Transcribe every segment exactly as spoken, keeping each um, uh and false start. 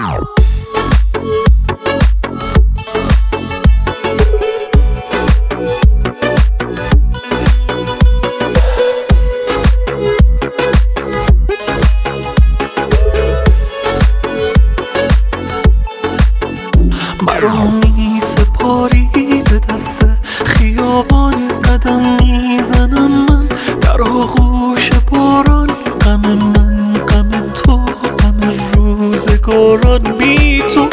برامی سپاری به دست خیابان قدم میزنم من در آغوش باران. غم من غم تو غم روزگاران، بی تو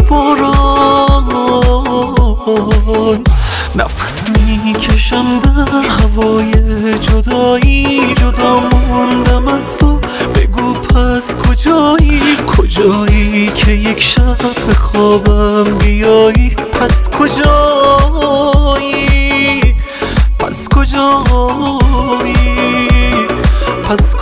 باران. نفس میکشم در هوای جدایی، جدا موندم از تو. بگو پس کجایی، کجایی که یک شب به خوابم بیایی؟ پس کجایی، پس کجایی، پس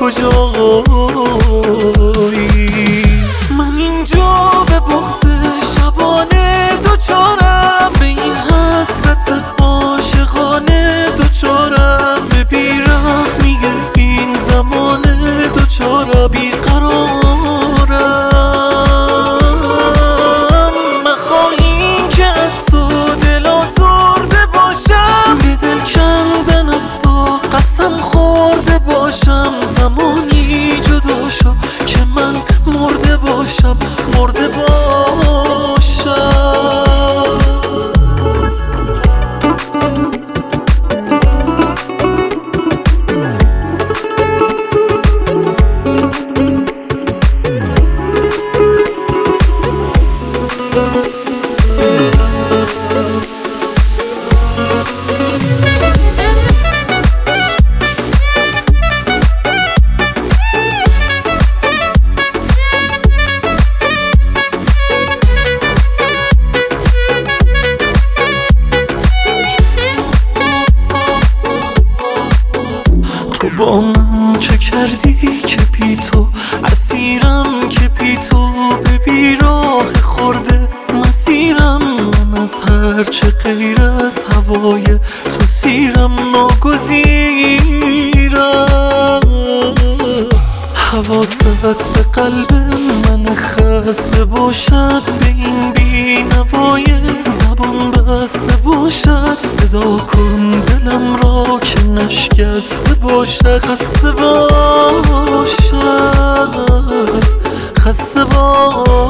کجایی؟ من اینجا به بغض شبانه دوچارم، به این حسرت عاشقانه دوچارم، به بیرحمی این زمانه دوچارم، بیقرارم. مخواهی که از تو دل آزرده باشم، به دل کندن از تو قسم خورده باشم. زمانی جدا شو که من مرده باشم، مرده باشم. تو با من چه کردی که بی تو اسیرم، که بی تو به بیراه خورده مسیرم. من از هر چه غیر از هوای تو سیرم، ناگزیرم. حواست به قلب من خسته باشد، به این بی نوای زبان بسته باشد. صدا کن دلم را که نشکسته باشد، خسته باشد، خسته باشد.